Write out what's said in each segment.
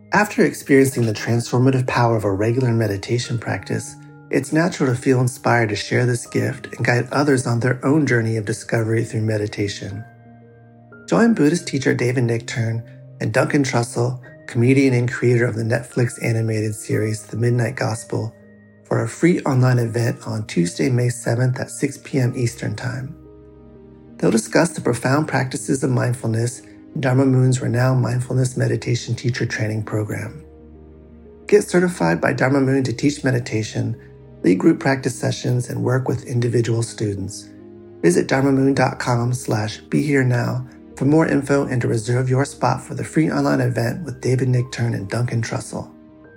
After experiencing the transformative power of a regular meditation practice, it's natural to feel inspired to share this gift and guide others on their own journey of discovery through meditation. Join Buddhist teacher David Nichtern and Duncan Trussell, comedian and creator of the Netflix animated series The Midnight Gospel, for a free online event on Tuesday, May 7th at 6 p.m. Eastern Time. They'll discuss the profound practices of mindfulness in Dharma Moon's renowned mindfulness meditation teacher training program. Get certified by Dharma Moon to teach meditation, lead group practice sessions, and work with individual students. Visit dharmamoon.com/BeHereNow for more info and to reserve your spot for the free online event with David Nichtern and Duncan Trussell.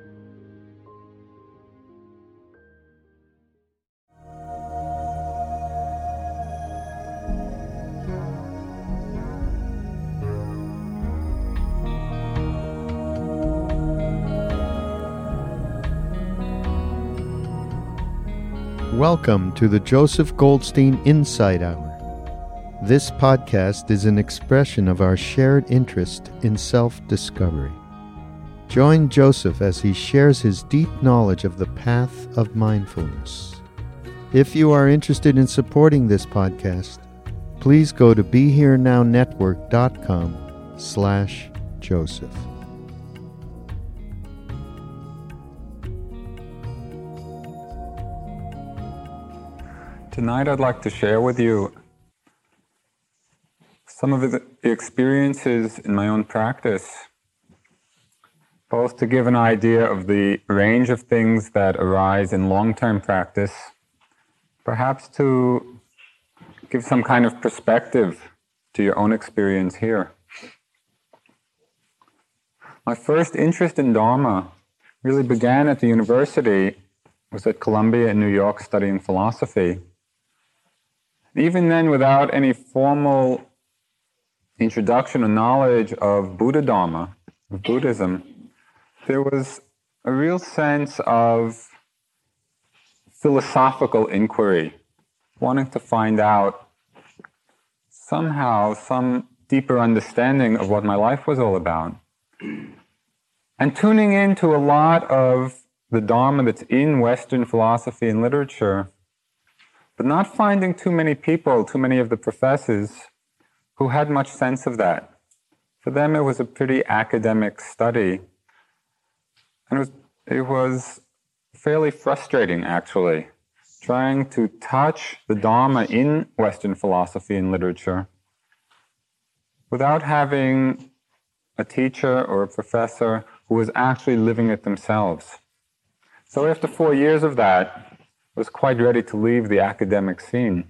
Welcome to the Joseph Goldstein Insight Hour. This podcast is an expression of our shared interest in self-discovery. Join Joseph as he shares his deep knowledge of the path of mindfulness. If you are interested in supporting this podcast, please go to BeHereNowNetwork.com/Joseph. Tonight I'd like to share with you some of the experiences in my own practice, both to give an idea of the range of things that arise in long-term practice, perhaps to give some kind of perspective to your own experience here. My first interest in Dharma really began at the university. I was at Columbia in New York studying philosophy. Even then, without any formal introduction or knowledge of Buddha Dharma, of Buddhism, there was a real sense of philosophical inquiry, wanting to find out somehow some deeper understanding of what my life was all about. And tuning into a lot of the Dharma that's in Western philosophy and literature, but not finding too many people, too many of the professors, who had much sense of that. For them, it was a pretty academic study. And it was fairly frustrating, actually, trying to touch the Dharma in Western philosophy and literature without having a teacher or a professor who was actually living it themselves. So after 4 years of that, I was quite ready to leave the academic scene.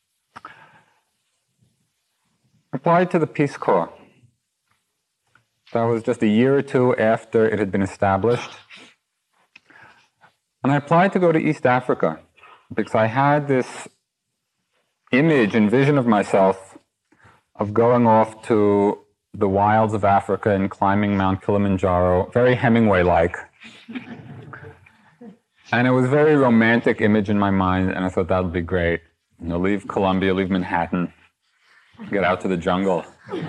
I applied to the Peace Corps. That was just a year or two after it had been established. And I applied to go to East Africa because I had this image and vision of myself of going off to the wilds of Africa and climbing Mount Kilimanjaro, very Hemingway-like. And it was a very romantic image in my mind, and I thought that would be great. You know, leave Columbia, leave Manhattan, get out to the jungle.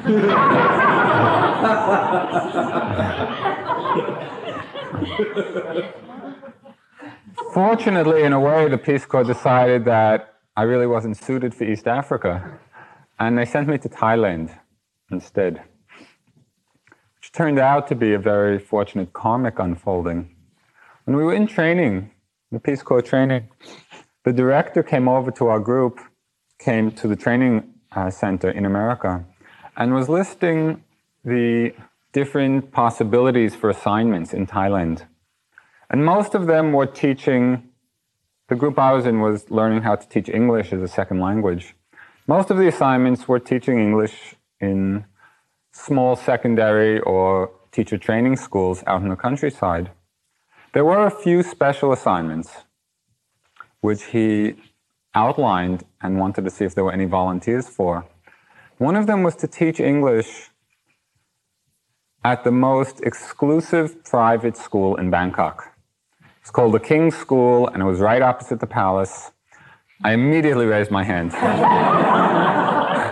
Fortunately, in a way, the Peace Corps decided that I really wasn't suited for East Africa, and they sent me to Thailand instead, which turned out to be a very fortunate karmic unfolding. When we were in training, the Peace Corps training, the director came over to our group, came to the training center in America, and was listing the different possibilities for assignments in Thailand. And most of them were teaching, the group I was in was learning how to teach English as a second language. Most of the assignments were teaching English in small secondary or teacher training schools out in the countryside. There were a few special assignments which he outlined and wanted to see if there were any volunteers for. One of them was to teach English at the most exclusive private school in Bangkok. It's called the King's School, and it was right opposite the palace. I immediately raised my hand.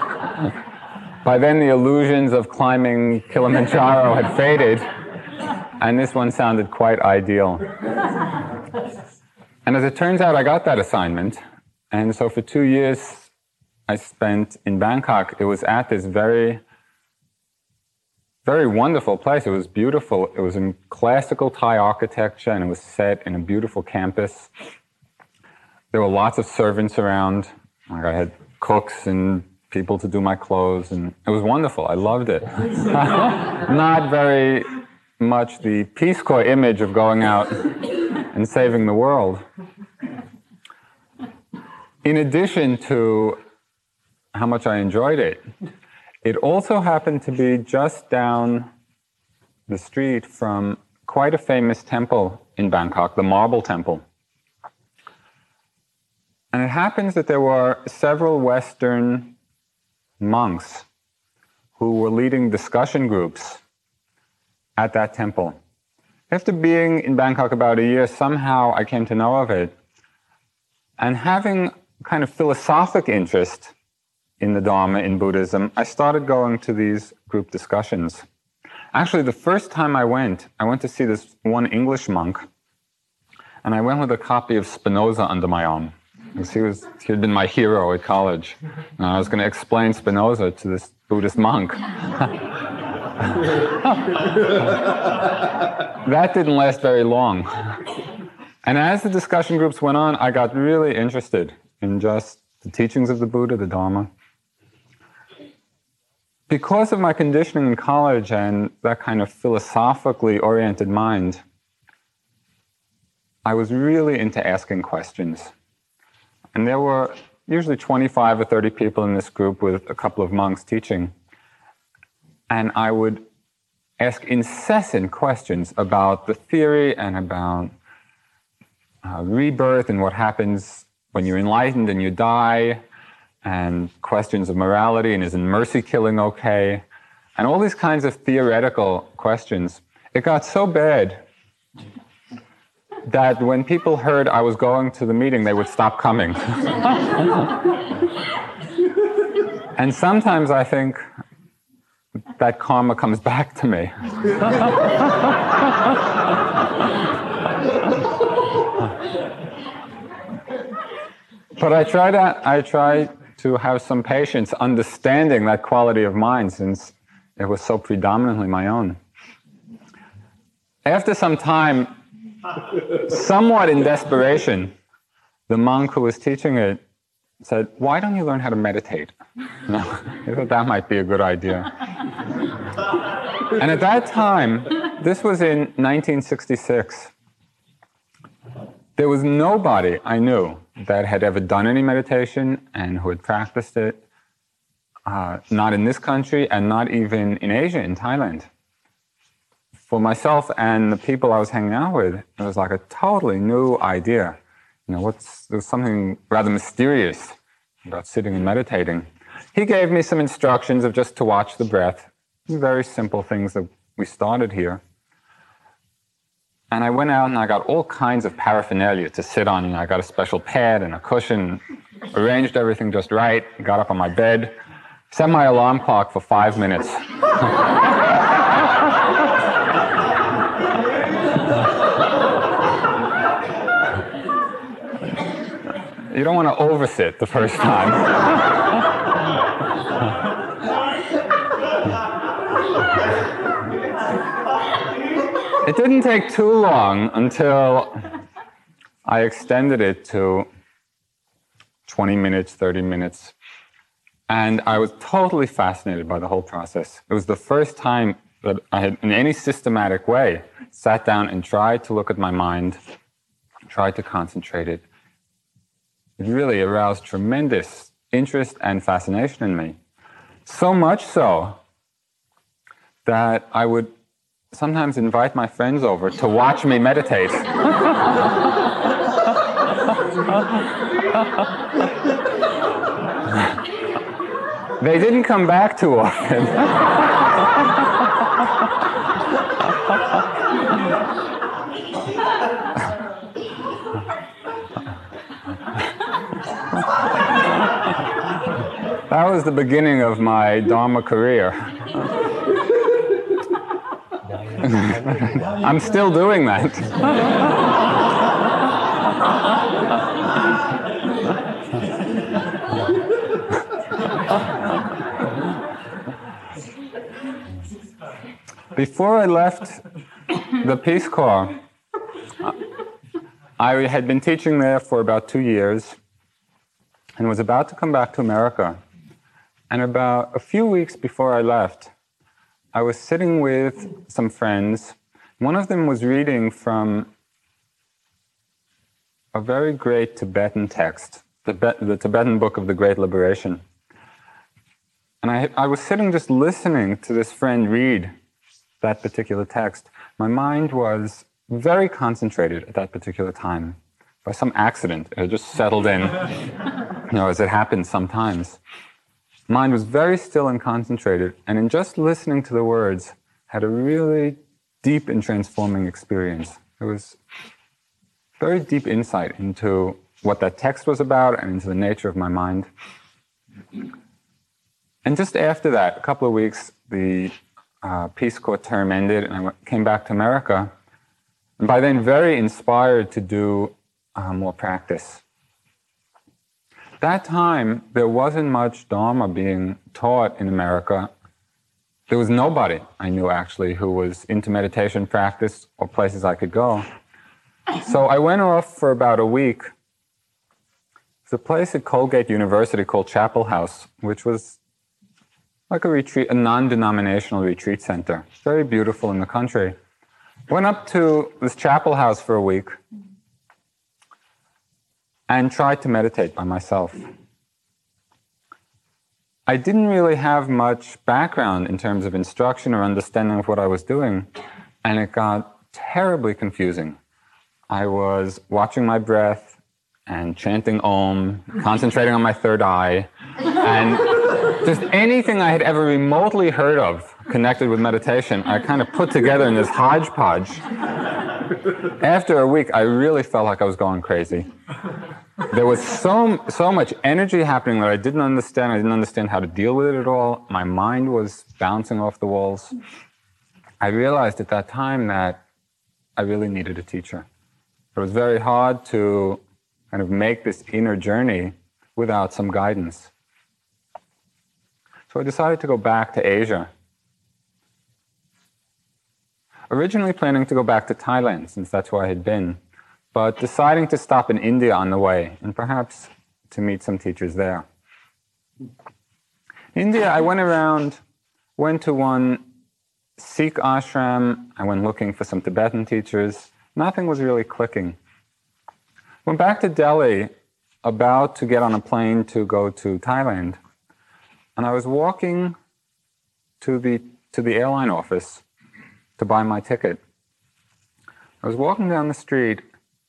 By then, the illusions of climbing Kilimanjaro had faded. And this one sounded quite ideal. And as it turns out, I got that assignment. And so for 2 years I spent in Bangkok. It was at this very, very wonderful place. It was beautiful. It was in classical Thai architecture, and it was set in a beautiful campus. There were lots of servants around. Like I had cooks and people to do my clothes, and it was wonderful. I loved it. Not very much the Peace Corps image of going out and saving the world. In addition to how much I enjoyed it, it also happened to be just down the street from quite a famous temple in Bangkok, the Marble Temple. And it happens that there were several Western monks who were leading discussion groups at that temple. After being in Bangkok about a year, somehow I came to know of it. And having kind of philosophic interest in the Dharma, in Buddhism, I started going to these group discussions. Actually, the first time I went to see this one English monk, and I went with a copy of Spinoza under my arm. Because he had been my hero at college. And I was going to explain Spinoza to this Buddhist monk. That didn't last very long. And as the discussion groups went on, I got really interested in just the teachings of the Buddha, the Dharma. Because of my conditioning in college and that kind of philosophically oriented mind, I was really into asking questions. And there were usually 25 or 30 people in this group with a couple of monks teaching. And I would ask incessant questions about the theory and about rebirth and what happens when you're enlightened and you die, and questions of morality and isn't mercy killing okay, and all these kinds of theoretical questions. It got so bad that when people heard I was going to the meeting, they would stop coming. And sometimes I think that karma comes back to me. But I try to have some patience understanding that quality of mind, since it was so predominantly my own. After some time, somewhat in desperation, the monk who was teaching it said, "Why don't you learn how to meditate?" I thought that might be a good idea. And at that time, this was in 1966, there was nobody I knew that had ever done any meditation and who had practiced it, not in this country and not even in Asia, in Thailand. For myself and the people I was hanging out with, it was like a totally new idea. There was something rather mysterious about sitting and meditating. He gave me some instructions of just to watch the breath, very simple things that we started here. And I went out and I got all kinds of paraphernalia to sit on. I got a special pad and a cushion, arranged everything just right, got up on my bed, set my alarm clock for 5 minutes. You don't want to oversit the first time. It didn't take too long until I extended it to 20 minutes, 30 minutes. And I was totally fascinated by the whole process. It was the first time that I had, in any systematic way, sat down and tried to look at my mind, tried to concentrate it. It really aroused tremendous interest and fascination in me. So much so that I would sometimes invite my friends over to watch me meditate. They didn't come back too often. That was the beginning of my Dharma career. I'm still doing that. Before I left the Peace Corps, I had been teaching there for about 2 years and was about to come back to America. And about a few weeks before I left, I was sitting with some friends. One of them was reading from a very great Tibetan text, the Tibetan Book of the Great Liberation. And I was sitting just listening to this friend read that particular text. My mind was very concentrated at that particular time. By some accident, it just settled in, as it happens sometimes. Mind was very still and concentrated, and in just listening to the words, had a really deep and transforming experience. It was very deep insight into what that text was about and into the nature of my mind. And just after that, a couple of weeks, the Peace Corps term ended, and I came back to America. And by then, very inspired to do more practice. That time, there wasn't much Dharma being taught in America. There was nobody I knew, actually, who was into meditation practice or places I could go. So I went off for about a week. There's a place at Colgate University called Chapel House, which was like a retreat, a non-denominational retreat center. Very beautiful in the country. Went up to this Chapel House for a week and tried to meditate by myself. I didn't really have much background in terms of instruction or understanding of what I was doing, and it got terribly confusing. I was watching my breath and chanting Om, concentrating on my third eye, and just anything I had ever remotely heard of connected with meditation, I kind of put together in this hodgepodge. After a week, I really felt like I was going crazy. There was so much energy happening that I didn't understand. I didn't understand how to deal with it at all. My mind was bouncing off the walls. I realized at that time that I really needed a teacher. It was very hard to kind of make this inner journey without some guidance. So I decided to go back to Asia. Originally planning to go back to Thailand, since that's where I had been, but deciding to stop in India on the way, and perhaps to meet some teachers there. India, I went to one Sikh ashram, I went looking for some Tibetan teachers. Nothing was really clicking. Went back to Delhi, about to get on a plane to go to Thailand, and I was walking to the airline office to buy my ticket. I was walking down the street,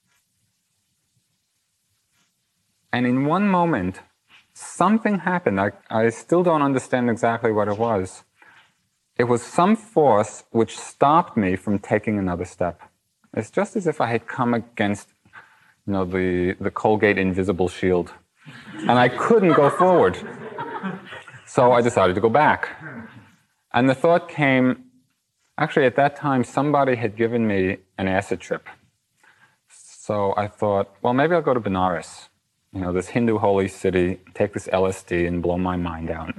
and in one moment, something happened. I still don't understand exactly what it was. It was some force which stopped me from taking another step. It's just as if I had come against, the Colgate invisible shield, and I couldn't go forward. So I decided to go back. And the thought came, actually at that time, somebody had given me an acid trip. So I thought, well, maybe I'll go to Benares, this Hindu holy city, take this LSD and blow my mind out.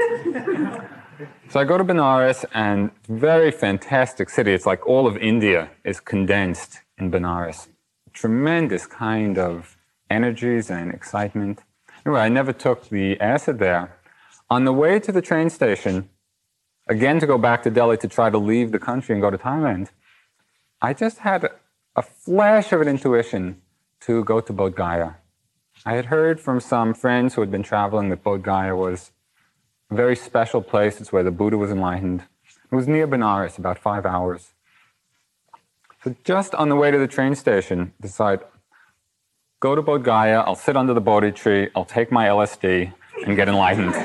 So I go to Benares, and very fantastic city. It's like all of India is condensed in Benares. Tremendous kind of energies and excitement. Anyway, I never took the acid there. On the way to the train station, again to go back to Delhi to try to leave the country and go to Thailand, I just had a flash of an intuition to go to Bodh Gaya. I had heard from some friends who had been traveling that Bodh Gaya was a very special place. It's where the Buddha was enlightened. It was near Benares, about 5 hours. So just on the way to the train station, decide, go to Bodh Gaya, I'll sit under the Bodhi tree, I'll take my LSD and get enlightened.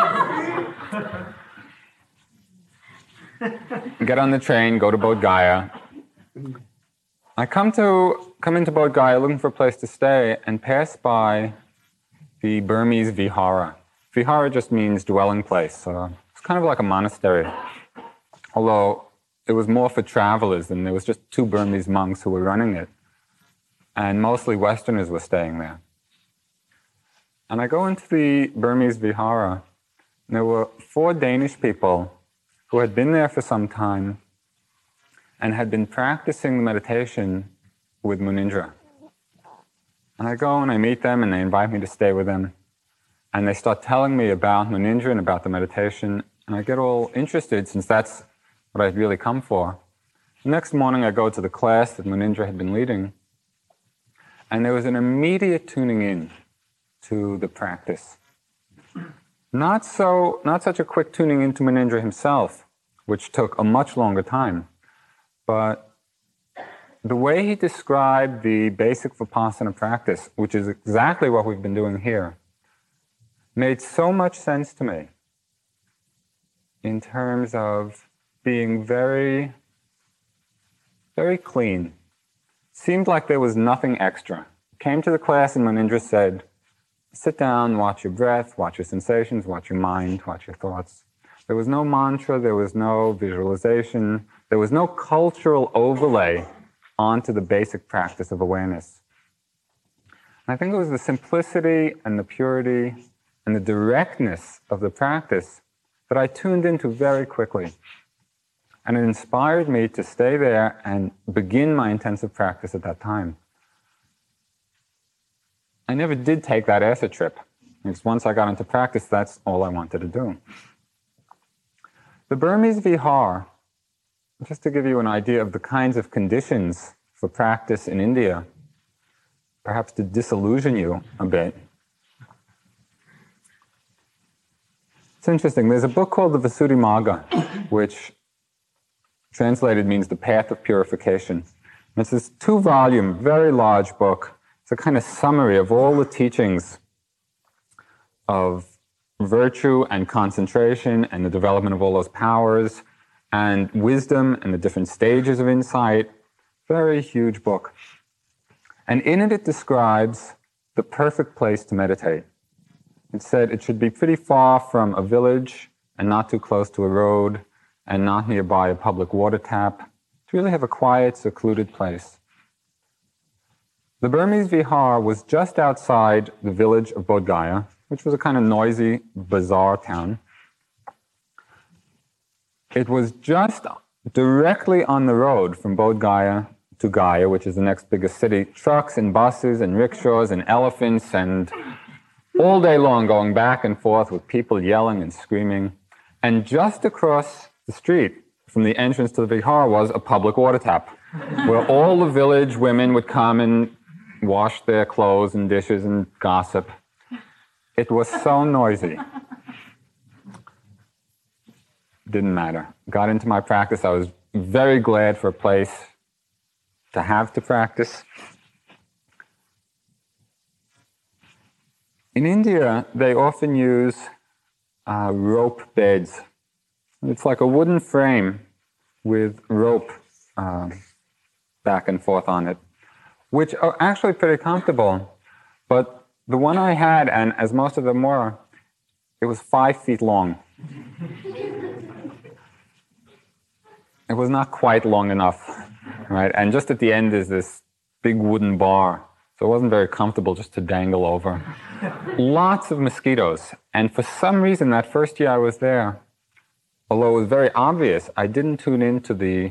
Get on the train, go to Bodh Gaya. I come into Bodh Gaya looking for a place to stay and pass by the Burmese vihara. Vihara just means dwelling place. So it's kind of like a monastery. Although it was more for travelers, and there was just 2 Burmese monks who were running it. And mostly Westerners were staying there. And I go into the Burmese Vihara, and there were 4 Danish people who had been there for some time and had been practicing meditation with Munindra. And I go and I meet them, and they invite me to stay with them. And they start telling me about Munindra and about the meditation, and I get all interested, since that's what I'd really come for. The next morning I go to the class that Munindra had been leading, and there was an immediate tuning in to the practice. Not such a quick tuning into Munindra himself, which took a much longer time, but the way he described the basic Vipassana practice, which is exactly what we've been doing here, made so much sense to me in terms of being very, very clean. Seemed like there was nothing extra. Came to the class and Munindra said, sit down, watch your breath, watch your sensations, watch your mind, watch your thoughts. There was no mantra, there was no visualization, there was no cultural overlay onto the basic practice of awareness. And I think it was the simplicity and the purity and the directness of the practice that I tuned into very quickly. And it inspired me to stay there and begin my intensive practice at that time. I never did take that acid trip, because once I got into practice, that's all I wanted to do. The Burmese Vihar, just to give you an idea of the kinds of conditions for practice in India, perhaps to disillusion you a bit. It's interesting, there's a book called the Visuddhimagga, which translated means the path of purification. And it's this 2-volume, very large book. It's a kind of summary of all the teachings of virtue and concentration and the development of all those powers and wisdom and the different stages of insight. Very huge book. And in it, it describes the perfect place to meditate. It said it should be pretty far from a village and not too close to a road and not nearby a public water tap, to really have a quiet, secluded place. The Burmese Vihar was just outside the village of Bodh Gaya, which was a kind of noisy, bazaar town. It was just directly on the road from Bodh Gaya to Gaya, which is the next biggest city. Trucks and buses and rickshaws and elephants and all day long going back and forth with people yelling and screaming. And just across the street from the entrance to the Vihar was a public water tap, where all the village women would come and wash their clothes and dishes and gossip. It was so noisy. Didn't matter. Got into my practice. I was very glad for a place to have to practice. In India, they often use rope beds. It's like a wooden frame with rope back and forth on it, which are actually pretty comfortable. But the one I had, and as most of them were, it was 5 feet long. It was not quite long enough, right? And just at the end is this big wooden bar. So it wasn't very comfortable just to dangle over. Lots of mosquitoes. And for some reason, that first year I was there, although it was very obvious, I didn't tune into the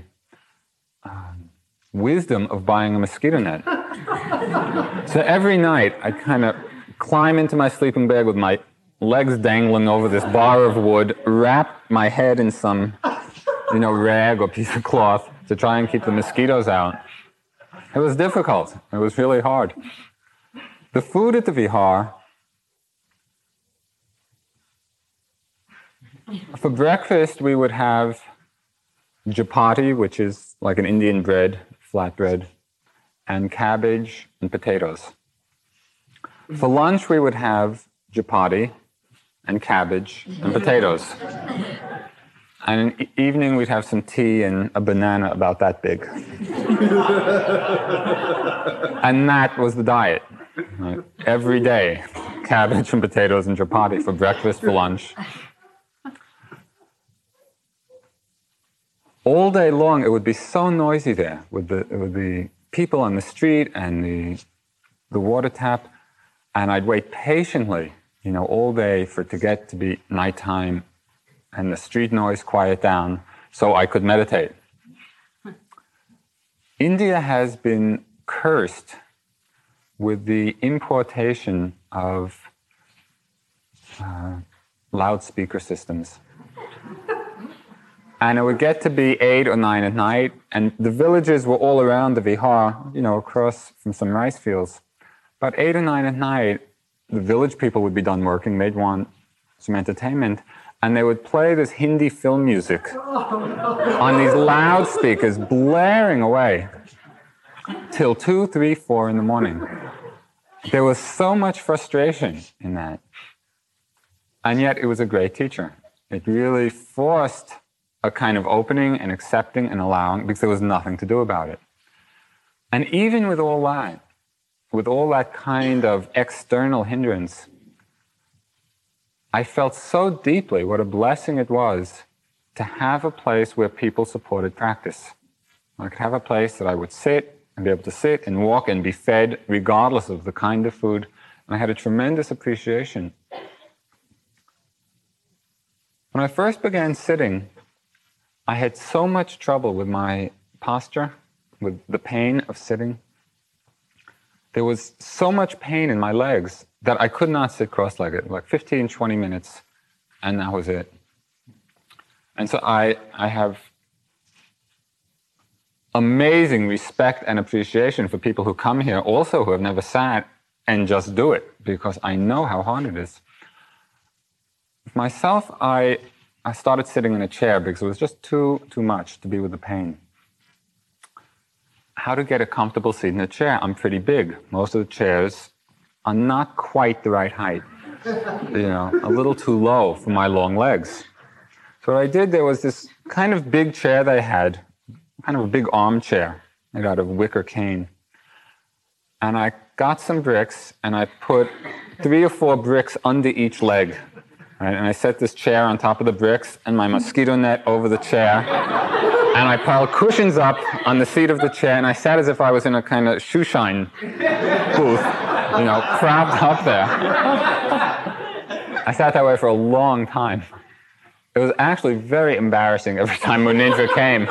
wisdom of buying a mosquito net. So every night, I'd kind of climb into my sleeping bag with my legs dangling over this bar of wood, wrap my head in some, rag or piece of cloth to try and keep the mosquitoes out. It was difficult. It was really hard. The food at the Vihar, for breakfast we would have chapati, which is like an Indian bread, flat bread, and cabbage and potatoes. For lunch we would have chapati and cabbage and potatoes. And in the evening we'd have some tea and a banana about that big. And that was the diet. Right? Every day, cabbage and potatoes and chapati for breakfast, for lunch. all day long, it would be so noisy there with the people on the street and the water tap. And I'd wait patiently, all day for it to get to be nighttime and the street noise quiet down so I could meditate. India has been cursed with the importation of loudspeaker systems. And it would get to be 8 or 9 at night, and the villages were all around the Vihar, across from some rice fields. About 8 or 9 at night, the village people would be done working, they'd want some entertainment, and they would play this Hindi film music on these loudspeakers, blaring away, till 2, 3, 4 in the morning. There was so much frustration in that. And yet it was a great teacher. It really forced a kind of opening and accepting and allowing, because there was nothing to do about it. And even with all that kind of external hindrance, I felt so deeply what a blessing it was to have a place where people supported practice. I could have a place that I would sit and be able to sit and walk and be fed regardless of the kind of food. And I had a tremendous appreciation. When I first began sitting, I had so much trouble with my posture, with the pain of sitting. There was so much pain in my legs that I could not sit cross-legged, like 15, 20 minutes, and that was it. And so I have amazing respect and appreciation for people who come here, also who have never sat, and just do it, because I know how hard it is. Myself, I started sitting in a chair because it was just too much to be with the pain. How to get a comfortable seat in a chair? I'm pretty big. Most of the chairs are not quite the right height. A little too low for my long legs. So what I did, there was this kind of big chair that I had, kind of a big armchair made out of wicker cane. And I got some bricks and I put 3 or 4 bricks under each leg. Right? And I set this chair on top of the bricks and my mosquito net over the chair. And I piled cushions up on the seat of the chair, and I sat as if I was in a kind of shoe shine booth, propped up there. I sat that way for a long time. It was actually very embarrassing every time Munindra came.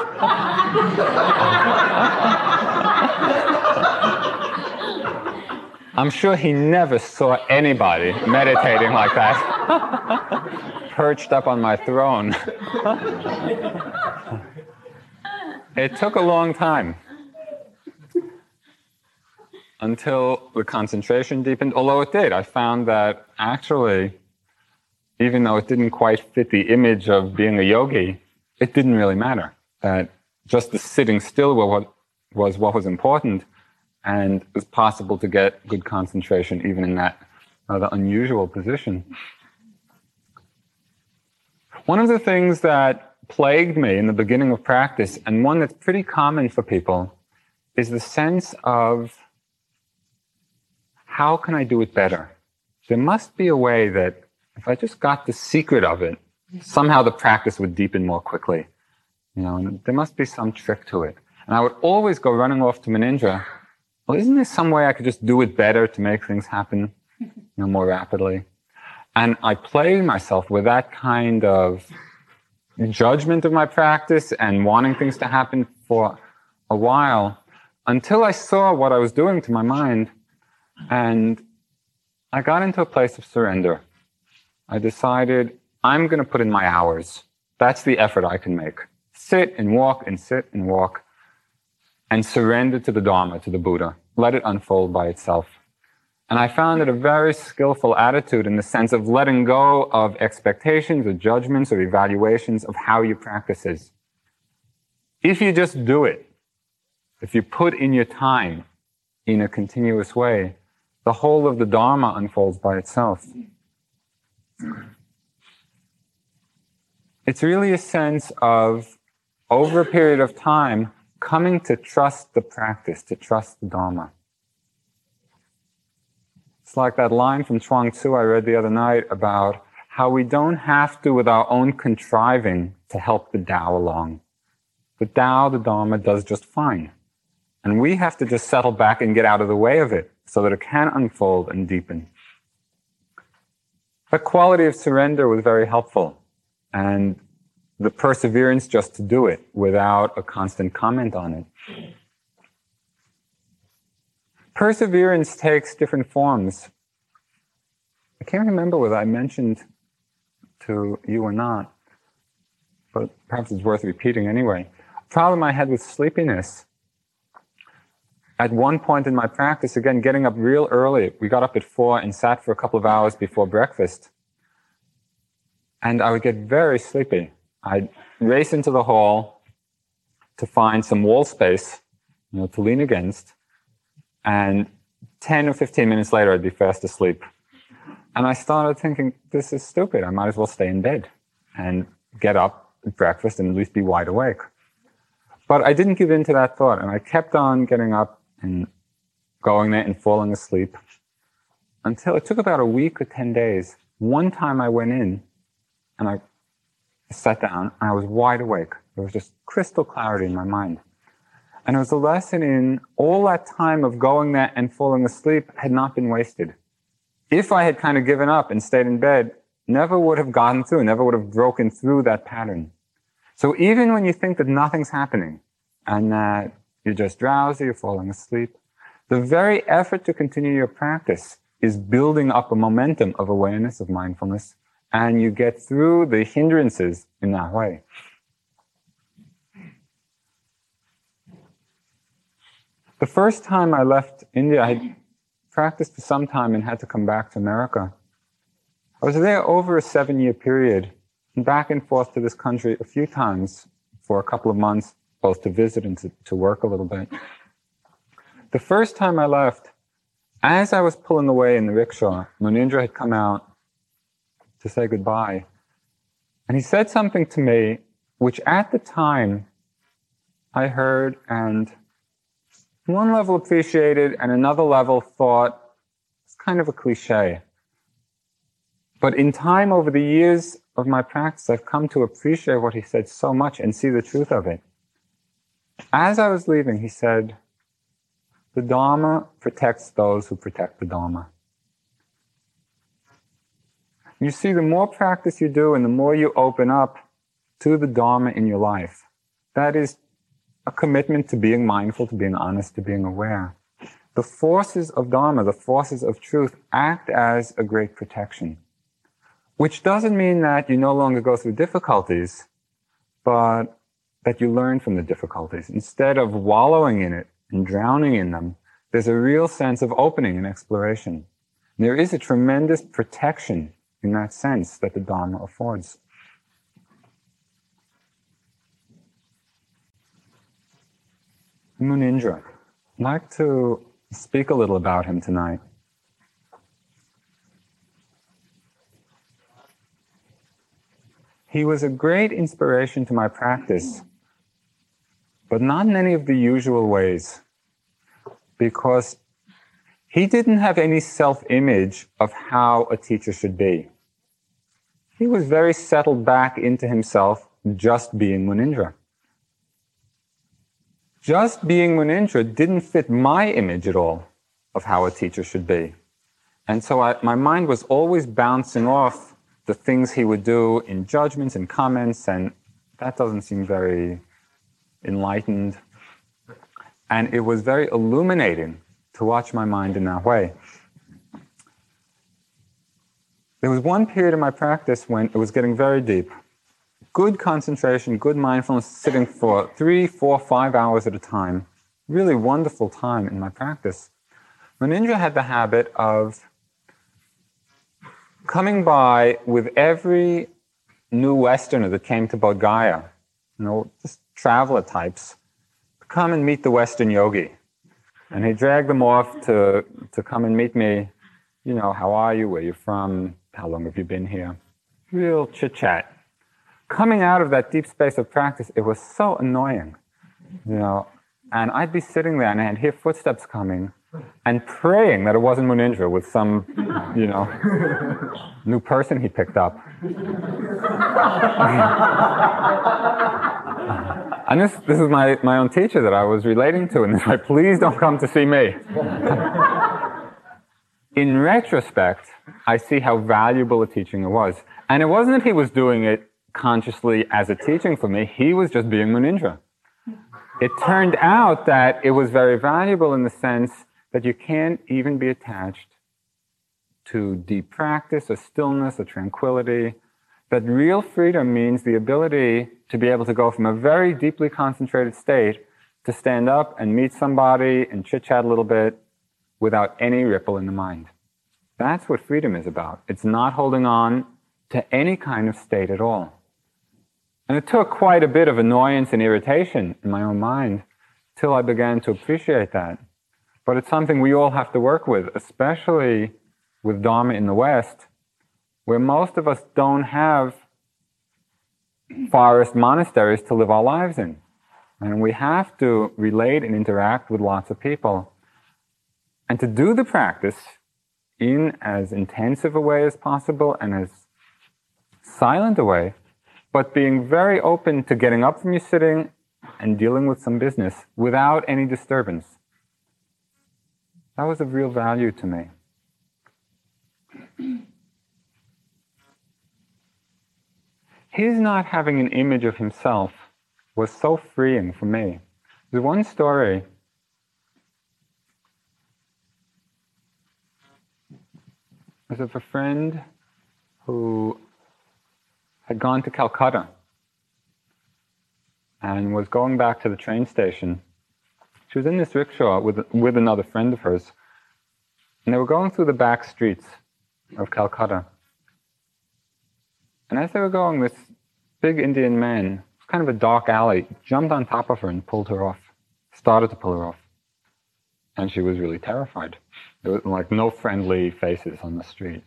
I'm sure he never saw anybody meditating like that, perched up on my throne. It took a long time until the concentration deepened, although it did. I found that actually, even though it didn't quite fit the image of being a yogi, it didn't really matter. That just the sitting still was what was important, and it was possible to get good concentration even in that rather unusual position. One of the things that plagued me in the beginning of practice, and one that's pretty common for people, is the sense of, how can I do it better? There must be a way that if I just got the secret of it, somehow the practice would deepen more quickly. And there must be some trick to it. And I would always go running off to Munindra, well, isn't there some way I could just do it better to make things happen more rapidly? And I plagued myself with that kind of judgment of my practice and wanting things to happen for a while, until I saw what I was doing to my mind, and I got into a place of surrender. I decided, I'm going to put in my hours. That's the effort I can make. Sit and walk and sit and walk, and surrender to the Dharma, to the Buddha. Let it unfold by itself. And I found it a very skillful attitude in the sense of letting go of expectations or judgments or evaluations of how your practice is. If you just do it, if you put in your time in a continuous way, the whole of the Dharma unfolds by itself. It's really a sense of, over a period of time, coming to trust the practice, to trust the Dharma. It's like that line from Chuang Tzu I read the other night about how we don't have to, with our own contriving, to help the Tao along. the Tao, the Dharma, does just fine. And we have to just settle back and get out of the way of it so that it can unfold and deepen. The quality of surrender was very helpful, and the perseverance just to do it without a constant comment on it. Perseverance takes different forms. I can't remember whether I mentioned to you or not, but perhaps it's worth repeating anyway. A problem I had with sleepiness. At one point in my practice, again, getting up real early, we got up at 4 and sat for a couple of hours before breakfast. And I would get very sleepy. I'd race into the hall to find some wall space, to lean against. And 10 or 15 minutes later, I'd be fast asleep. And I started thinking, this is stupid. I might as well stay in bed and get up at breakfast and at least be wide awake. But I didn't give in to that thought, and I kept on getting up and going there and falling asleep until it took about a week or 10 days. One time I went in and I sat down and I was wide awake. There was just crystal clarity in my mind. And it was a lesson in all that time of going there and falling asleep had not been wasted. If I had kind of given up and stayed in bed, never would have gotten through, never would have broken through that pattern. So even when you think that nothing's happening and that you're just drowsy, you're falling asleep, the very effort to continue your practice is building up a momentum of awareness, of mindfulness, and you get through the hindrances in that way. The first time I left India, I had practiced for some time and had to come back to America. I was there over a 7-year period, and back and forth to this country a few times for a couple of months, both to visit and to work a little bit. The first time I left, as I was pulling away in the rickshaw, Munindra had come out to say goodbye. And he said something to me, which at the time I heard and on one level appreciated and another level thought it's kind of a cliche. But in time, over the years of my practice, I've come to appreciate what he said so much and see the truth of it. As I was leaving, he said, the Dharma protects those who protect the Dharma. You see, the more practice you do and the more you open up to the Dharma in your life, that is a commitment to being mindful, to being honest, to being aware. The forces of Dharma, the forces of truth, act as a great protection. Which doesn't mean that you no longer go through difficulties, but that you learn from the difficulties. Instead of wallowing in it and drowning in them, there's a real sense of opening and exploration. And there is a tremendous protection in that sense that the Dharma affords. Munindra. I'd like to speak a little about him tonight. He was a great inspiration to my practice, but not in any of the usual ways, because he didn't have any self-image of how a teacher should be. He was very settled back into himself, just being Munindra. Just being Munindra didn't fit my image at all of how a teacher should be. And so my mind was always bouncing off the things he would do in judgments and comments, and that doesn't seem very enlightened. And it was very illuminating to watch my mind in that way. There was one period in my practice when it was getting very deep. Good concentration, good mindfulness, sitting for 3, 4, 5 hours at a time. Really wonderful time in my practice. Munindra had the habit of coming by with every new Westerner that came to Bodh Gaya, just traveler types, to come and meet the Western yogi. And he dragged them off to come and meet me. How are you? Where are you from? How long have you been here? Real chit-chat. Coming out of that deep space of practice, it was so annoying, and I'd be sitting there and I'd hear footsteps coming and praying that it wasn't Munindra with some, new person he picked up. And this is my own teacher that I was relating to, and he's like, please don't come to see me. In retrospect, I see how valuable a teaching it was. And it wasn't that he was doing it consciously as a teaching for me, he was just being Munindra. It turned out that it was very valuable in the sense that you can't even be attached to deep practice, or stillness, or tranquility. That real freedom means the ability to be able to go from a very deeply concentrated state to stand up and meet somebody and chit-chat a little bit without any ripple in the mind. That's what freedom is about. It's not holding on to any kind of state at all. And it took quite a bit of annoyance and irritation in my own mind till I began to appreciate that. But it's something we all have to work with, especially with Dharma in the West, where most of us don't have forest monasteries to live our lives in. And we have to relate and interact with lots of people. And to do the practice in as intensive a way as possible and as silent a way, but being very open to getting up from your sitting and dealing with some business without any disturbance. That was of real value to me. His not having an image of himself was so freeing for me. There's one story. It was of a friend who had gone to Calcutta and was going back to the train station. She was in this rickshaw with another friend of hers, and they were going through the back streets of Calcutta. And as they were going, this big Indian man, it was kind of a dark alley, jumped on top of her and pulled her off, started to pull her off. And she was really terrified. There were like no friendly faces on the street.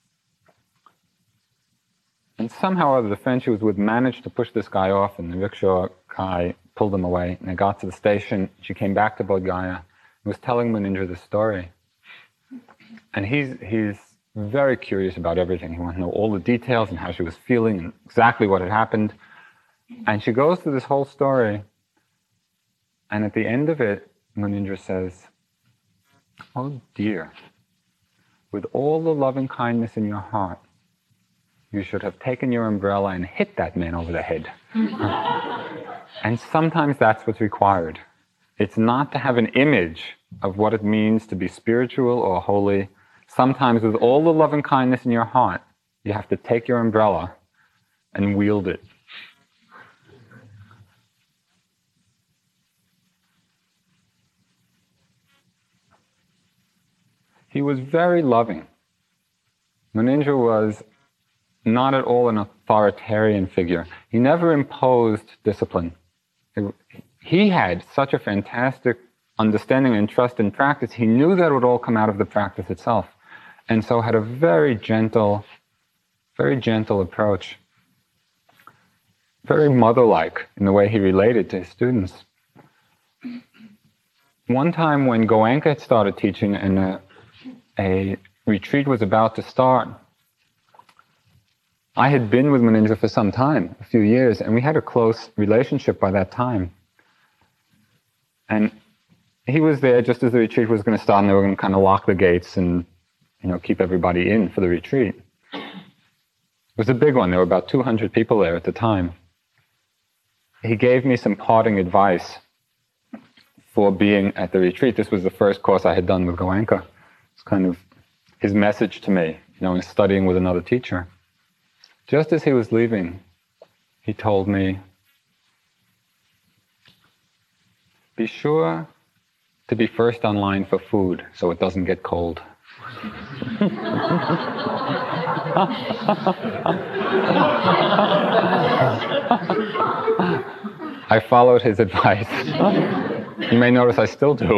And somehow or other, the friend she was with managed to push this guy off, and the rickshaw guy pulled him away. And they got to the station. She came back to Bodh Gaya and was telling Munindra the story. And he's very curious about everything. He wanted to know all the details and how she was feeling and exactly what had happened. And she goes through this whole story. And at the end of it, Munindra says, "Oh dear, with all the loving kindness in your heart, you should have taken your umbrella and hit that man over the head." And sometimes that's what's required. It's not to have an image of what it means to be spiritual or holy. Sometimes with all the loving kindness in your heart, you have to take your umbrella and wield it. He was very loving. Munindra was not at all an authoritarian figure. He never imposed discipline. He had such a fantastic understanding and trust in practice. He knew that it would all come out of the practice itself. And so had a very gentle approach. Very mother-like in the way he related to his students. One time when Goenka had started teaching and a retreat was about to start, I had been with Munindra for some time, a few years, and we had a close relationship by that time. And he was there just as the retreat was going to start, and they were going to kind of lock the gates and, keep everybody in for the retreat. It was a big one. There were about 200 people there at the time. He gave me some parting advice for being at the retreat. This was the first course I had done with Goenka. It's kind of his message to me, in studying with another teacher. Just as he was leaving, he told me, "Be sure to be first online for food so it doesn't get cold." I followed his advice. You may notice I still do.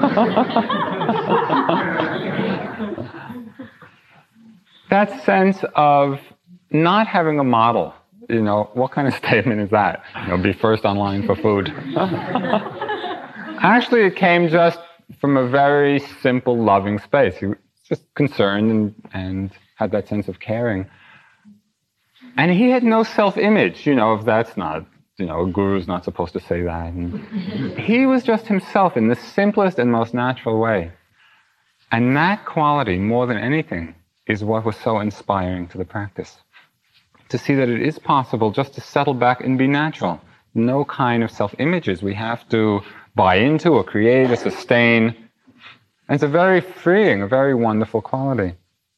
That sense of not having a model, what kind of statement is that? Be first online for food. Actually, it came just from a very simple, loving space. He was just concerned and had that sense of caring. And he had no self-image, of that's not a guru's not supposed to say that. And he was just himself in the simplest and most natural way. And that quality, more than anything, is what was so inspiring to the practice. To see that it is possible just to settle back and be natural. No kind of self-images we have to buy into or create or sustain. And it's a very freeing, a very wonderful quality.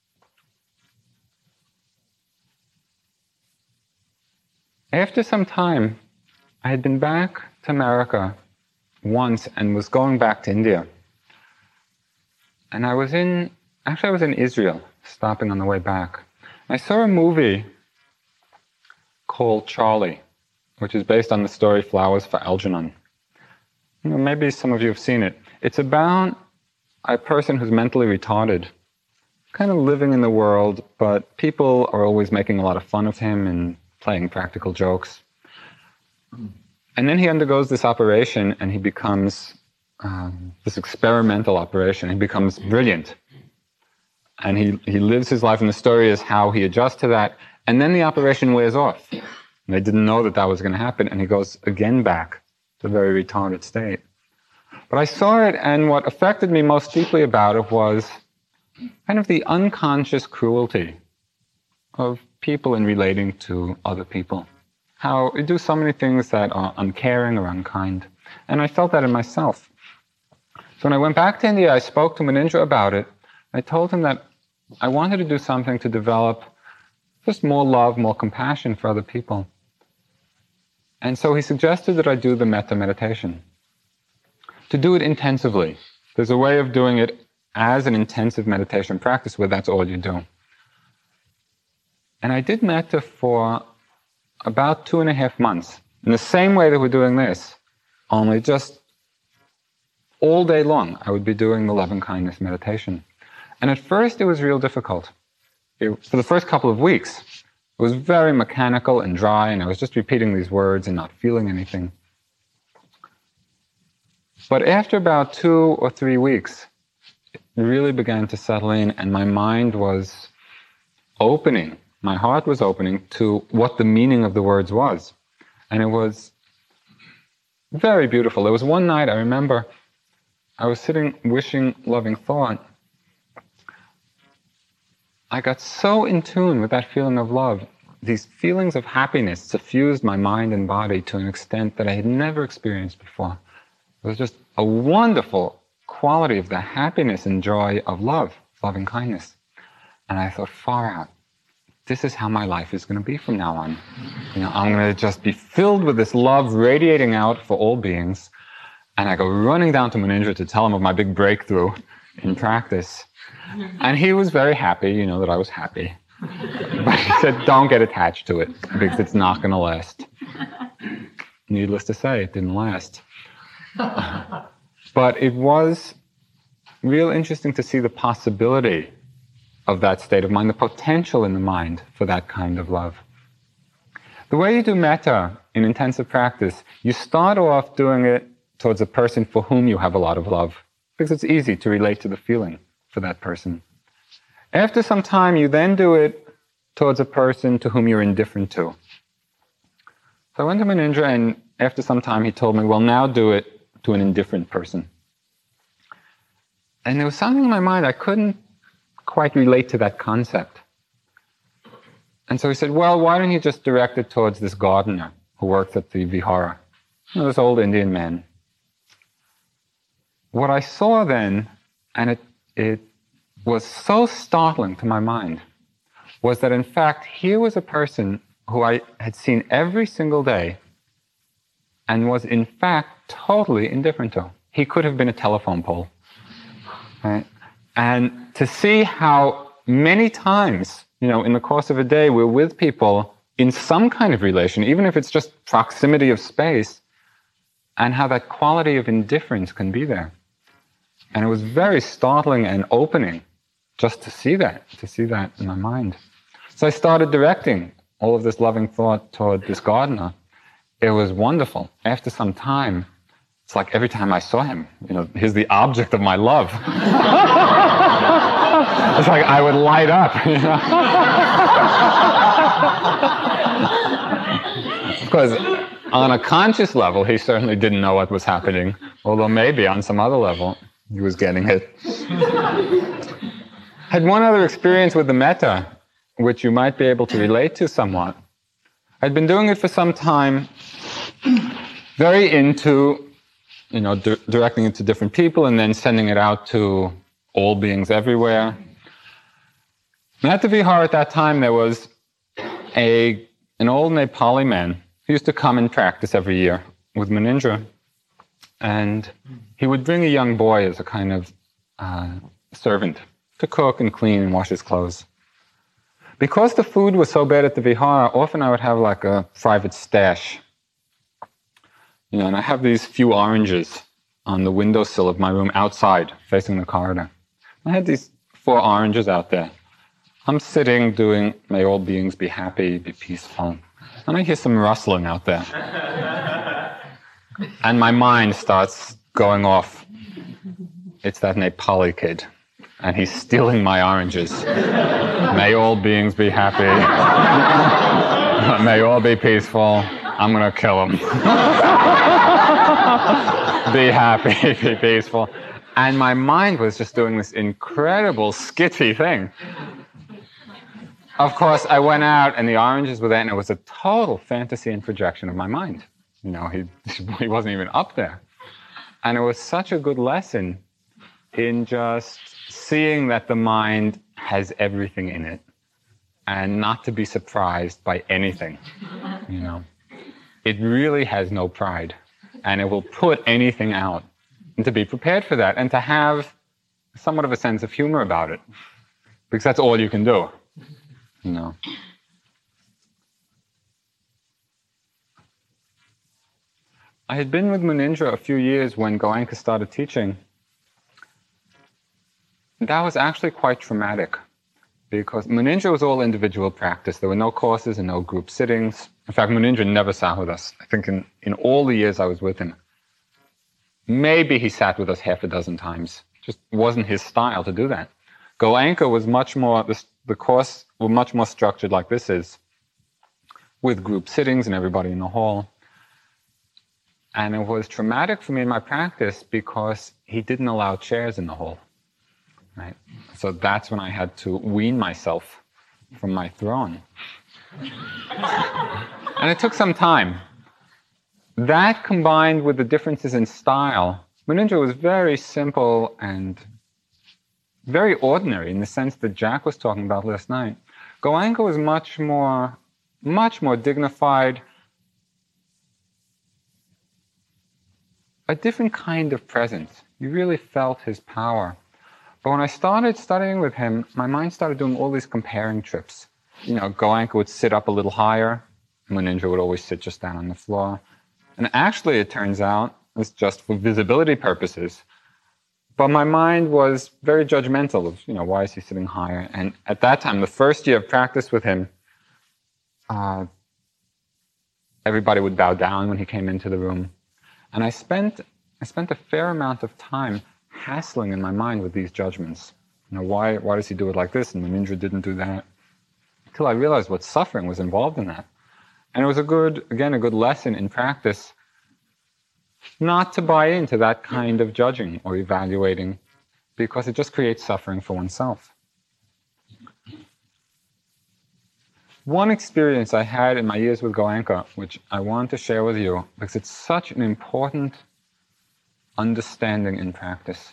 After some time, I had been back to America once and was going back to India. And I was in Israel, stopping on the way back. I saw a movie called Charlie, which is based on the story Flowers for Algernon. Maybe some of you have seen it. It's about a person who's mentally retarded, kind of living in the world, but people are always making a lot of fun of him and playing practical jokes. And then he undergoes this operation and he becomes, this experimental operation, he becomes brilliant. And he lives his life, and the story is how he adjusts to that. And then the operation wears off. And they didn't know that was going to happen, and he goes again back to a very retarded state. But I saw it, and what affected me most deeply about it was kind of the unconscious cruelty of people in relating to other people. How we do so many things that are uncaring or unkind. And I felt that in myself. So when I went back to India, I spoke to Munindra about it. I told him that I wanted to do something to develop just more love, more compassion for other people. And so he suggested that I do the metta meditation. To do it intensively. There's a way of doing it as an intensive meditation practice where that's all you do. And I did metta for about 2.5 months, in the same way that we're doing this, only just all day long I would be doing the loving-kindness meditation. And at first it was real difficult. For the first couple of weeks, it was very mechanical and dry, and I was just repeating these words and not feeling anything. But after about 2 or 3 weeks, it really began to settle in, and my mind was opening. My heart was opening to what the meaning of the words was. And it was very beautiful. There was one night, I remember, I was sitting wishing loving thought. I got so in tune with that feeling of love. These feelings of happiness suffused my mind and body to an extent that I had never experienced before. It was just a wonderful quality of the happiness and joy of love, loving kindness. And I thought, far out. This is how my life is going to be from now on. I'm going to just be filled with this love radiating out for all beings. And I go running down to Munindra to tell him of my big breakthrough in practice. And he was very happy, that I was happy. But he said, don't get attached to it, because it's not going to last. Needless to say, it didn't last. But it was real interesting to see the possibility of that state of mind, the potential in the mind for that kind of love. The way you do metta in intensive practice, you start off doing it towards a person for whom you have a lot of love, because it's easy to relate to the feeling for that person. After some time, you then do it towards a person to whom you're indifferent to. So I went to Munindra, and after some time he told me, well, now do it to an indifferent person. And there was something in my mind, I couldn't quite relate to that concept. And so he said, well, why don't you just direct it towards this gardener who works at the vihara? This old Indian man. What I saw then, and it was so startling to my mind, was that in fact here was a person who I had seen every single day and was in fact totally indifferent to. He could have been a telephone pole. Right? And to see how many times, in the course of a day, we're with people in some kind of relation, even if it's just proximity of space, and how that quality of indifference can be there. And it was very startling and opening just to see that in my mind. So I started directing all of this loving thought toward this gardener. It was wonderful. After some time, it's like every time I saw him, he's the object of my love. It's like I would light up. Because On a conscious level, he certainly didn't know what was happening, although maybe on some other level, he was getting it. Had one other experience with the metta, which you might be able to relate to somewhat. I'd been doing it for some time, very into, directing it to different people and then sending it out to all beings everywhere. And at the Vihara at that time, there was an old Nepali man who used to come and practice every year with Munindra. And he would bring a young boy as a kind of servant to cook and clean and wash his clothes. Because the food was so bad at the Vihara, often I would have like a private stash. And I have these few oranges on the windowsill of my room outside, facing the corridor. I had these 4 oranges out there. I'm sitting doing, may all beings be happy, be peaceful. And I hear some rustling out there. And my mind starts going off. It's that Nepali kid. And he's stealing my oranges. May all beings be happy. May all be peaceful. I'm going to kill him. Be happy, be peaceful. And my mind was just doing this incredible skitty thing. Of course, I went out and the oranges were there, and it was a total fantasy and projection of my mind. He wasn't even up there. And it was such a good lesson in just seeing that the mind has everything in it and not to be surprised by anything. It really has no pride, and it will put anything out, and to be prepared for that and to have somewhat of a sense of humor about it, because that's all you can do. I had been with Munindra a few years when Goenka started teaching. That was actually quite traumatic, because Munindra was all individual practice. There were no courses and no group sittings. In fact, Munindra never sat with us. I think in all the years I was with him, maybe he sat with us half a dozen times. Just wasn't his style to do that. Goenka was much more, the course was much more structured like this is, with group sittings and everybody in the hall. And it was traumatic for me in my practice because he didn't allow chairs in the hall. Right? So that's when I had to wean myself from my throne. And it took some time. That combined with the differences in style, Munindra was very simple and very ordinary in the sense that Jack was talking about last night. Goenka was much more dignified, a different kind of presence. You really felt his power. But when I started studying with him, my mind started doing all these comparing trips. Goenka would sit up a little higher. Munindra would always sit just down on the floor. And actually, it turns out, it's just for visibility purposes. But my mind was very judgmental of, why is he sitting higher? And at that time, the first year of practice with him, everybody would bow down when he came into the room. And I spent a fair amount of time hassling in my mind with these judgments. Why does he do it like this? And Munindra didn't do that. Until I realized what suffering was involved in that. And it was a good lesson in practice not to buy into that kind of judging or evaluating, because it just creates suffering for oneself. One experience I had in my years with Goenka, which I want to share with you, because it's such an important understanding in practice.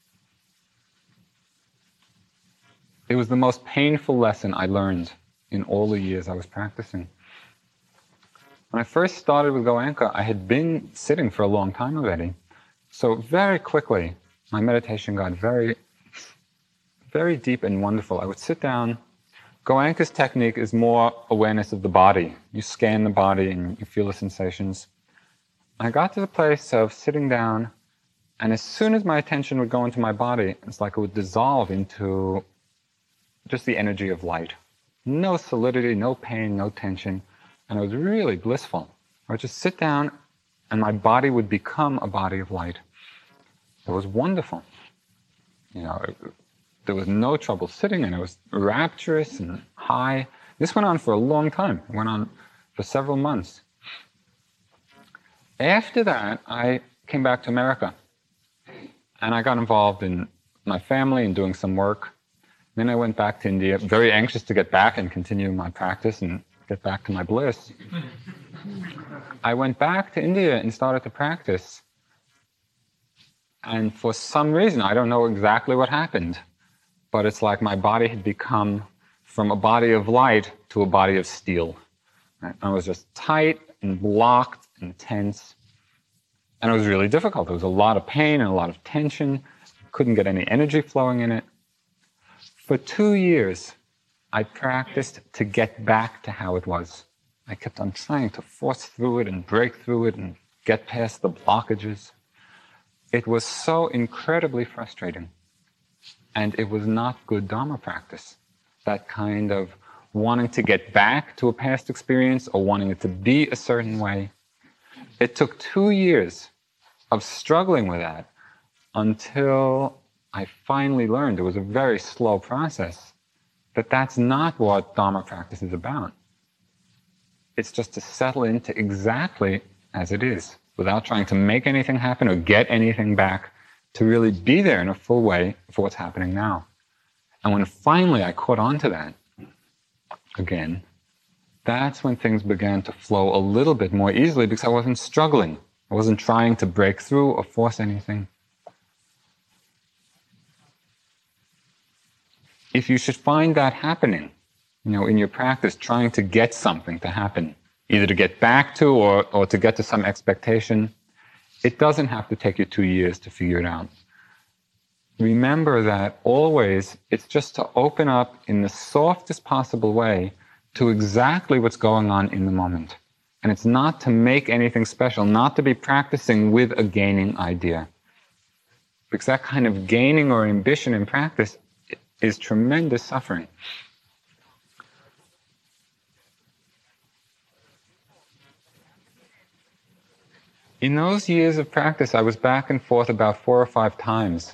It was the most painful lesson I learned in all the years I was practicing. When I first started with Goenka, I had been sitting for a long time already. So very quickly, my meditation got very, very deep and wonderful. I would sit down. Goenka's technique is more awareness of the body. You scan the body and you feel the sensations. I got to the place of sitting down, and as soon as my attention would go into my body, it's like it would dissolve into just the energy of light. No solidity, no pain, no tension. And it was really blissful. I would just sit down and my body would become a body of light. It was wonderful. There was no trouble sitting, and it was rapturous and high. This went on for a long time. It went on for several months. After that, I came back to America. And I got involved in my family and doing some work. Then I went back to India, very anxious to get back and continue my practice and get back to my bliss. I went back to India and started to practice. And for some reason, I don't know exactly what happened, but it's like my body had become from a body of light to a body of steel. Right? I was just tight and blocked and tense. And it was really difficult. There was a lot of pain and a lot of tension. Couldn't get any energy flowing in it. For 2 years, I practiced to get back to how it was. I kept on trying to force through it and break through it and get past the blockages. It was so incredibly frustrating. And it was not good Dharma practice. That kind of wanting to get back to a past experience or wanting it to be a certain way. It took 2 years of struggling with that until I finally learned, it was a very slow process, that that's not what Dharma practice is about. It's just to settle into exactly as it is, without trying to make anything happen or get anything back, to really be there in a full way for what's happening now. And when finally I caught on to that again, that's when things began to flow a little bit more easily because I wasn't struggling. I wasn't trying to break through or force anything. If you should find that happening, in your practice, trying to get something to happen, either to get back to or to get to some expectation, it doesn't have to take you 2 years to figure it out. Remember that always it's just to open up in the softest possible way to exactly what's going on in the moment. And it's not to make anything special, not to be practicing with a gaining idea. Because that kind of gaining or ambition in practice is tremendous suffering. In those years of practice, I was back and forth about 4 or 5 times.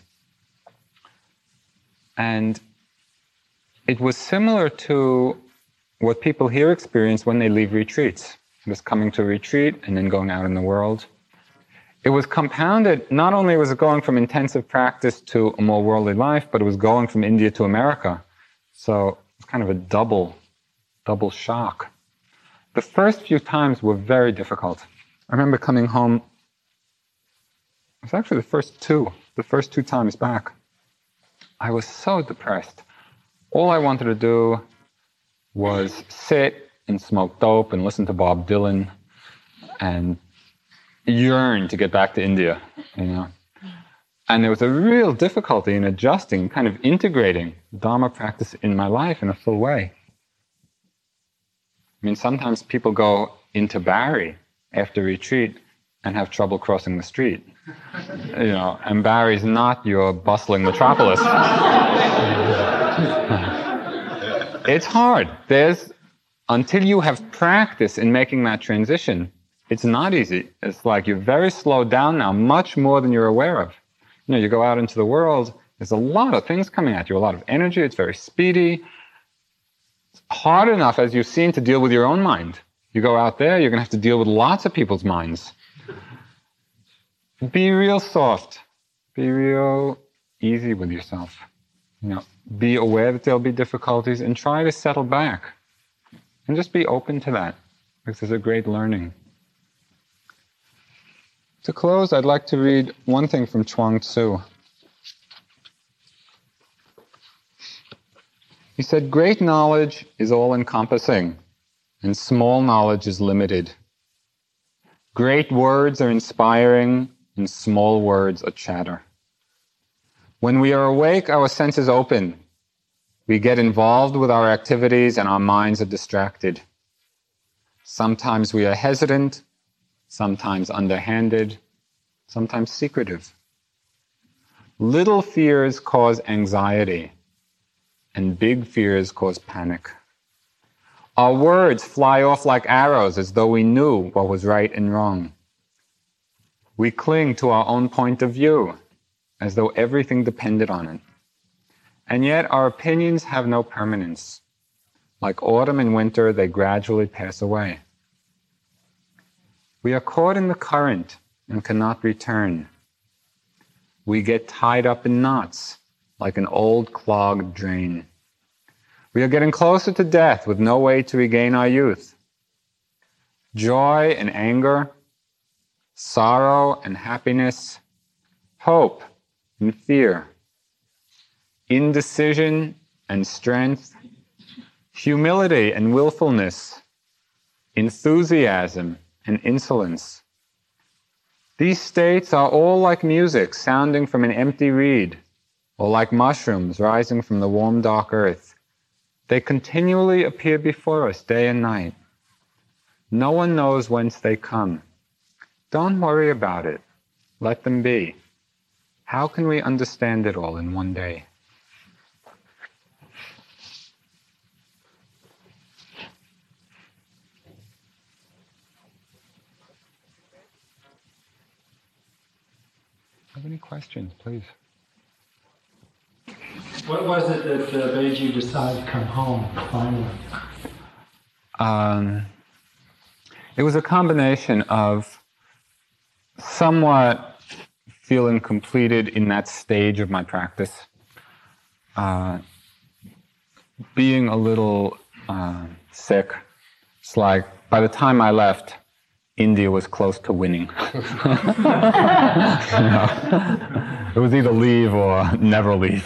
And it was similar to what people here experience when they leave retreats. Just coming to a retreat and then going out in the world. It was compounded, not only was it going from intensive practice to a more worldly life, but it was going from India to America. So it's kind of a double shock. The first few times were very difficult. I remember coming home, it was actually the first two times back. I was so depressed. All I wanted to do was sit and smoke dope and listen to Bob Dylan and yearn to get back to India, And there was a real difficulty in adjusting, kind of integrating Dharma practice in my life in a full way. Sometimes people go into Bari after retreat and have trouble crossing the street. And Bari's not your bustling metropolis. It's hard. Until you have practice in making that transition, it's not easy. It's like you're very slowed down now, much more than you're aware of. You go out into the world, there's a lot of things coming at you, a lot of energy, it's very speedy. It's hard enough, as you've seen, to deal with your own mind. You go out there, you're going to have to deal with lots of people's minds. Be real soft. Be real easy with yourself. Be aware that there'll be difficulties and try to settle back. And just be open to that, because there's a great learning. To close, I'd like to read one thing from Chuang Tzu. He said, "Great knowledge is all-encompassing, and small knowledge is limited. Great words are inspiring, and small words are chatter. When we are awake, our senses open. We get involved with our activities and our minds are distracted. Sometimes we are hesitant, sometimes underhanded, sometimes secretive. Little fears cause anxiety, and big fears cause panic. Our words fly off like arrows as though we knew what was right and wrong. We cling to our own point of view as though everything depended on it. And yet our opinions have no permanence. Like autumn and winter, they gradually pass away. We are caught in the current and cannot return. We get tied up in knots like an old clogged drain. We are getting closer to death with no way to regain our youth. Joy and anger, sorrow and happiness, hope and fear, indecision and strength, humility and willfulness, enthusiasm and insolence. These states are all like music sounding from an empty reed, or like mushrooms rising from the warm, dark earth. They continually appear before us day and night. No one knows whence they come. Don't worry about it. Let them be. How can we understand it all in one day? Have any questions, please? What was it that made you decide to come home finally? It was a combination of somewhat feeling completed in that stage of my practice, being a little sick. It's like by the time I left, India was close to winning. It was either leave or never leave.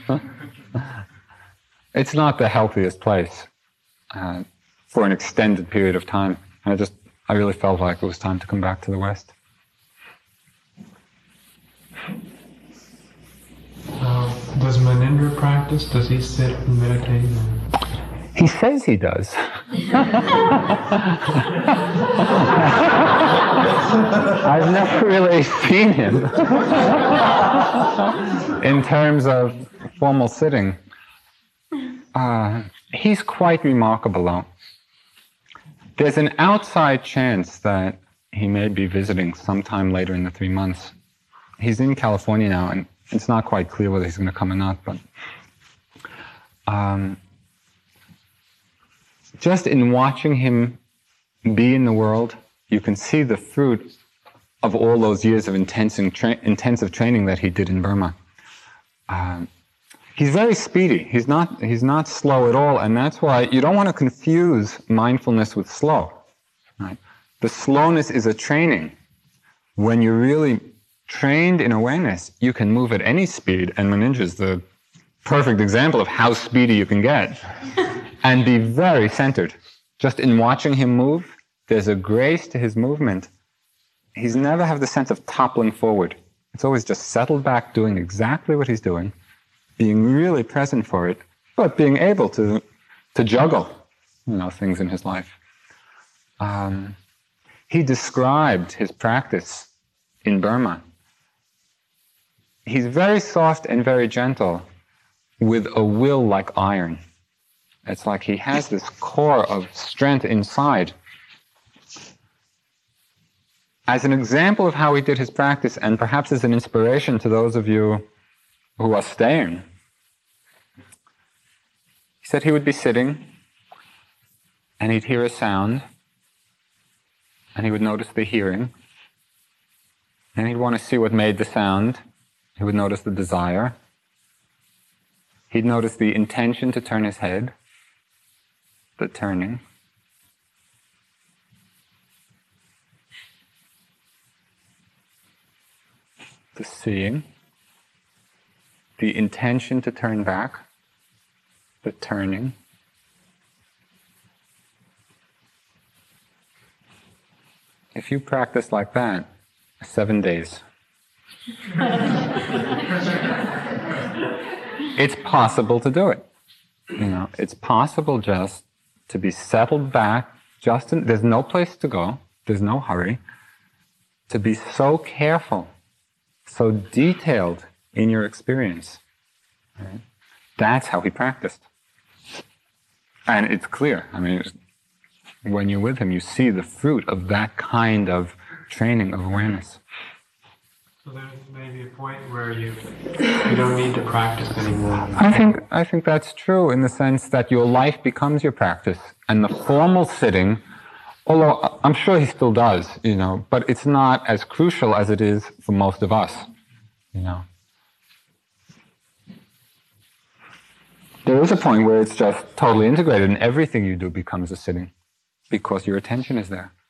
It's not the healthiest place for an extended period of time. And I really felt like it was time to come back to the West. Does Munindra practice? Does he sit and meditate? He says he does. I've never really seen him in terms of formal sitting. He's quite remarkable, though. There's an outside chance that he may be visiting sometime later in the 3 months. He's in California now, and it's not quite clear whether he's going to come or not, but just in watching him be in the world, you can see the fruit of all those years of intensive training that he did in Burma. He's very speedy. He's not slow at all, and that's why you don't want to confuse mindfulness with slow. Right? The slowness is a training. When you're really trained in awareness, you can move at any speed, and Munindra is the perfect example of how speedy you can get, and be very centered. Just in watching him move, there's a grace to his movement. He's never have the sense of toppling forward. It's always just settled back, doing exactly what he's doing, being really present for it, but being able to juggle, things in his life. He described his practice in Burma. He's very soft and very gentle, with a will like iron. It's like he has this core of strength inside. As an example of how he did his practice, and perhaps as an inspiration to those of you who are staying, he said he would be sitting, and he'd hear a sound, and he would notice the hearing, and he'd want to see what made the sound. He would notice the desire. He'd notice the intention to turn his head, the turning. The seeing, the intention to turn back, the turning. If you practice like that, 7 days. It's possible to do it. It's possible just to be settled back, there's no place to go, there's no hurry, to be so careful, so detailed in your experience. Right? That's how he practiced. And it's clear. When you're with him, you see the fruit of that kind of training of awareness. So there's maybe a point where you don't need to practice anymore. I think that's true in the sense that your life becomes your practice, and the formal sitting Although I'm sure he still does, but it's not as crucial as it is for most of us, There is a point where it's just totally integrated and everything you do becomes a sitting because your attention is there.